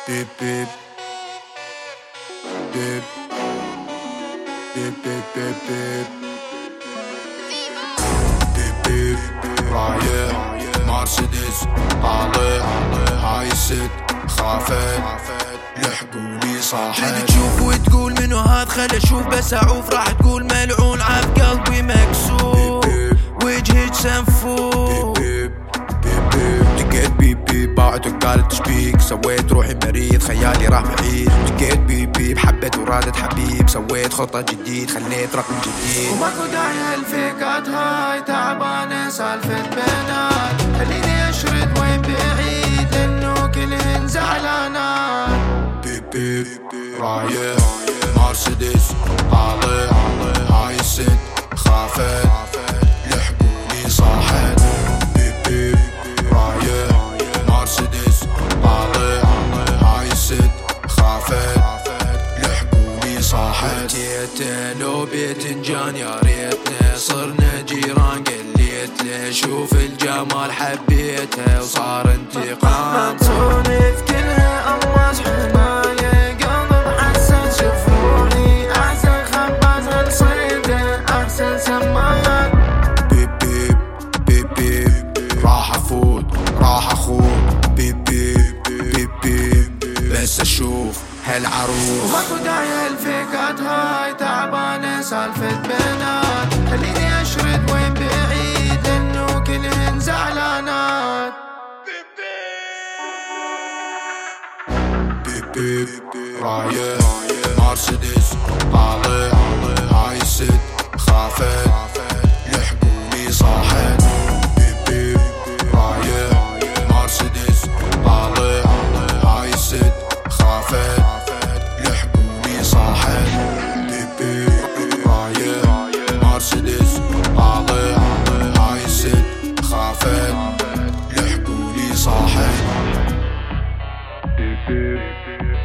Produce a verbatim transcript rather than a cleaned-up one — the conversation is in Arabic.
بيب بيب بيب بيب بيب بيب بيب بيب بيب رايح مرسيدس طالع هاي الست خافت لحقوني صاحت. تريد تشوف وتقول منو هاد خلي اشوف بس اعوف راح تقول ملعون عاف قلبي مكسور وجهك سنفور. دقيت بيب بيب باعت وقالت تشبيك سويت روحي مريض خيالي راح بعيد. دقيت بيب بيب حبيت ورادت حبيب سويت خطة جديد خليت رقم جديد. وماكو داعي الفيكات هاي تعبانة سالفة بنات خليني اشرد وين بعيد لانه كلهن زعلانات. بيب بيب رايح مرسيدس طالع هاي الست خافت لحقوني صاحت. بيب بيب رايح مرسيدس طالع هاي الست خافت لحقوني صاحت. جيته لو بيتنجان يا ريتنا صرنا جيران قليت له شوف الجمال حبيته وصار انتقام. تسولف كلها امواج حمايه قلب حسن شوفوني احسن خباز هالصيده احسن سماعات. بيب بيب بيب بيب راح افوت راح اخوض بيب بيب بيب بيب بس اشوف هالعروس. وماكو داعي الفيكات هاي تعبانة سالفة بنات خليني اشرد وين بعيد لانه كلهن زعلانات. بيب بيب رايح مرسيدس طالع هاي الست خافت لحقوني صاحت. بيب بيب رايح مرسيدس طالع هاي الست خافت لحقوني صاحت. بيب بيب رايح مرسيدس طالع هاي الست خافت لحقوني صاحت.